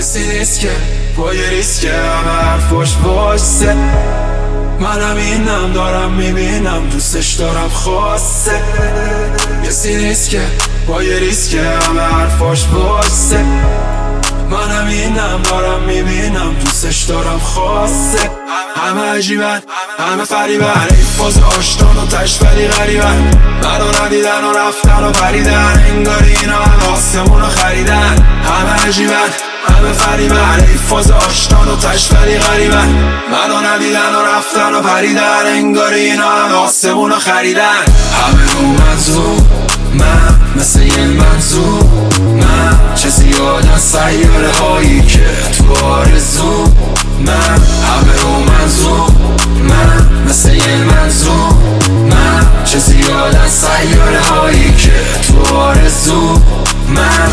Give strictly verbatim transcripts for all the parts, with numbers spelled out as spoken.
کسی نیست که با یه ریسک همه حرفاش واسه منم اینم دارم میبینم دوستش دارم خواسته کسی نیست که با یه ریسک همه حرفاش واسه منم اینم دارم میبینم دوستش دارم خواسته همه عجیبن همه فریبن این فاز آشتان و تش ولی غریبن منو ندیدن و رفتن و پریدن انگاری اینا همه آسمون رو خریدن همه عجیبن همه فریبن این فاز آشتان و تش ولی غریبن منو ندیدن و رفتن و پریدن انگاری اینا همه آسمون رو خریدن همه رو منظور من مثل یه منظور من چه زیادن سیاره هایی که تو آرزو من همه رو منظور من مثل یه منظور من چه زیادن سیاره هایی که تو آرزو من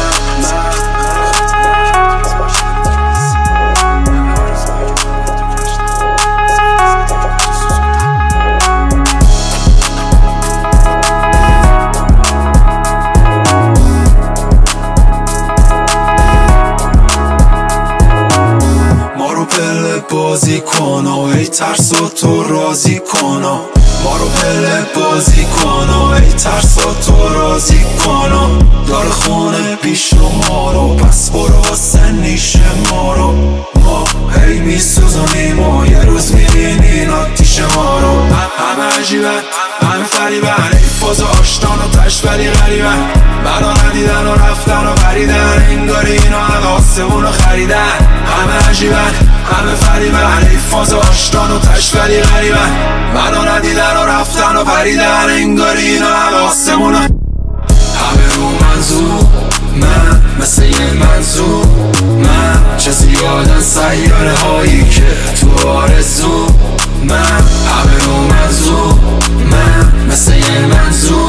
بازی کن و ای ترسا تو راضی کن و ما رو پله بازی کن و ای ترسا تو راضی کن و دار خونه پیش رو ما رو پس برو واسه نیش ما رو ما هی میسوزونیم و یه روز میبینین آتیش ما رو همه عجیبن همه فریبن ای فاز آشتان و تش ولی غریبن منو ندیدن و رفتن و پریدن انگاری اینا همه آسمون رو خریدن همه عجیبن همه فریبن ای فاز آشتان و تش ولی غریبن منو ندیدن و رفتن و پریدن انگاری اینا همه آسمون همه رو منظور من مثل یه منظور من چه زیادن سیاره هایی که تو آرزو من همه رو منظور من مثل یه منظور